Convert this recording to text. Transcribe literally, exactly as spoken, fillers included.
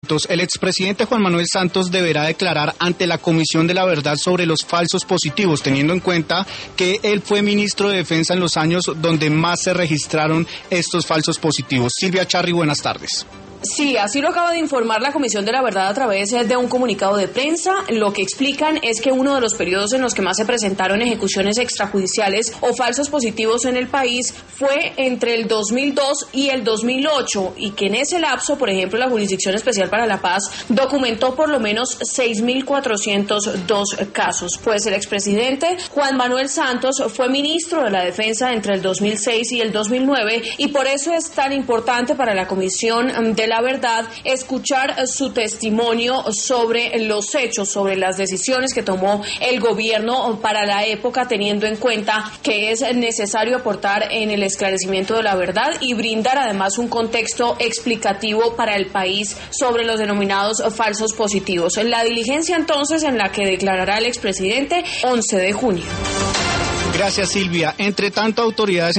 El expresidente Juan Manuel Santos deberá declarar ante la Comisión de la Verdad sobre los falsos positivos, teniendo en cuenta que él fue ministro de Defensa en los años donde más se registraron estos falsos positivos. Silvia Charri, buenas tardes. Sí, así lo acaba de informar la Comisión de la Verdad a través de un comunicado de prensa. Lo que explican es que uno de los periodos en los que más se presentaron ejecuciones extrajudiciales o falsos positivos en el país fue entre el dos mil dos y el dos mil ocho, y que en ese lapso, por ejemplo, la Jurisdicción Especial para la Paz documentó por lo menos seis mil cuatrocientos dos casos. Pues el expresidente Juan Manuel Santos fue ministro de la Defensa entre el dos mil seis y el dos mil nueve, y por eso es tan importante para la Comisión de la Verdad escuchar su testimonio sobre los hechos, sobre las decisiones que tomó el gobierno para la época, teniendo en cuenta que es necesario aportar en el esclarecimiento de la verdad y brindar además un contexto explicativo para el país sobre los denominados falsos positivos. La diligencia entonces en la que declarará el expresidente once de junio. Gracias, Silvia. Entre tanto, autoridades